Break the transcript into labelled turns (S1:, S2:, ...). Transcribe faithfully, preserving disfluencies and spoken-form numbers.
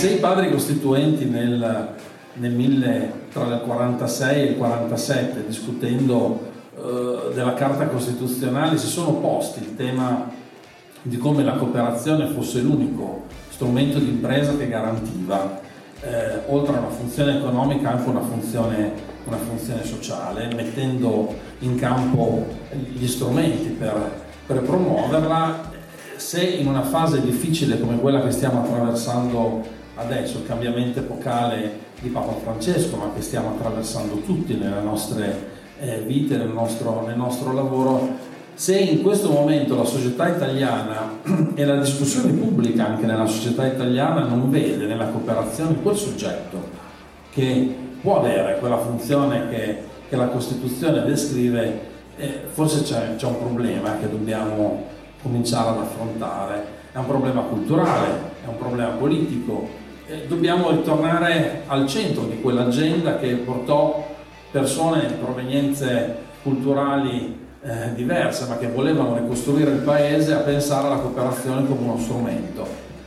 S1: se i padri costituenti nel, nel mille, tra il quarantasei e il quarantasette, discutendo eh, della Carta Costituzionale, si sono posti il tema di come la cooperazione fosse l'unico strumento di impresa che garantiva, eh, oltre a una funzione economica, anche una funzione, una funzione sociale, mettendo in campo gli strumenti per, per promuoverla. Se in una fase difficile come quella che stiamo attraversando adesso, il cambiamento epocale di Papa Francesco, ma che stiamo attraversando tutti nelle nostre eh, vite, nel nostro, nel nostro lavoro, se in questo momento la società italiana e la discussione pubblica anche nella società italiana non vede nella cooperazione quel soggetto che può avere quella funzione che, che la Costituzione descrive, eh, forse c'è, c'è un problema che dobbiamo cominciare ad affrontare. È un problema culturale, è un problema politico, eh, dobbiamo ritornare al centro di quell'agenda che portò persone di provenienze culturali eh, diverse, ma che volevano ricostruire il paese, a pensare alla cooperazione come uno strumento.